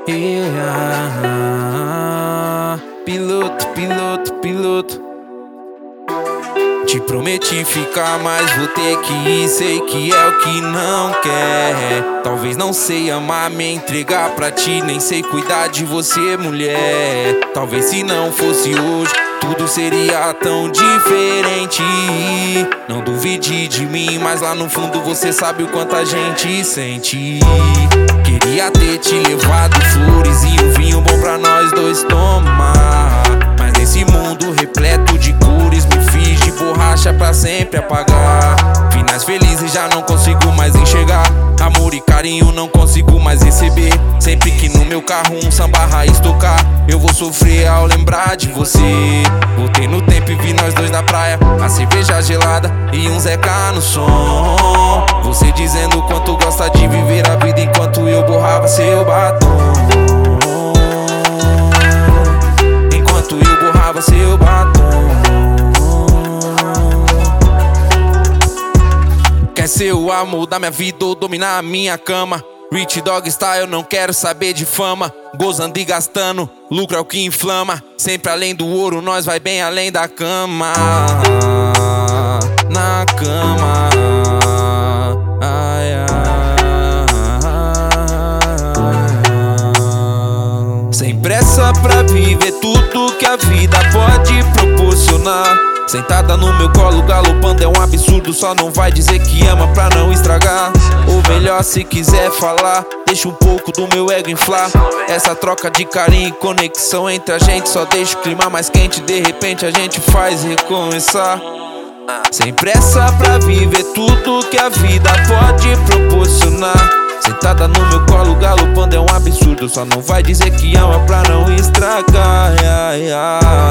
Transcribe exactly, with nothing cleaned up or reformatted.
Yeah. Piloto, piloto, piloto. Te prometi ficar, mas vou ter que ir. Sei que é o que não quer. Talvez não sei amar, me entregar pra ti. Nem sei cuidar de você, mulher. Talvez se não fosse hoje, tudo seria tão diferente. Não duvide de mim, mas lá no fundo você sabe o quanto a gente sente. Queria ter te levado flores e um vinho bom pra nós dois tomar. Mas nesse mundo repleto de cores, me fiz de borracha pra sempre apagar. Finais felizes já não consigo mais enxergar. Amor e carinho não consigo mais receber. Sempre que no meu carro um samba raiz tocar, eu vou sofrer ao lembrar de você. Voltei no tempo e vi nós dois na praia, a cerveja gelada e um Zeca no som. Você dizendo o quanto gosta de viver a vida enquanto eu borrava seu batom. Enquanto eu borrava seu batom. Quer ser o amor da minha vida ou dominar a minha cama? Rich Dog Style, eu não quero saber de fama. Gozando e gastando, lucro é o que inflama. Sempre além do ouro, nós vai bem além da cama. Na cama. Ai, ai. Sem pressa pra viver tudo que a vida pode proporcionar. Sentada no meu colo galopando é um absurdo. Só não vai dizer que ama pra não estragar. Ou melhor, se quiser falar, deixa um pouco do meu ego inflar. Essa troca de carinho e conexão entre a gente só deixa o clima mais quente. De repente a gente faz recomeçar. Sem pressa pra viver tudo que a vida pode proporcionar. Sentada no meu colo galopando é um absurdo. Só não vai dizer que ama pra não estragar. Ai, ai.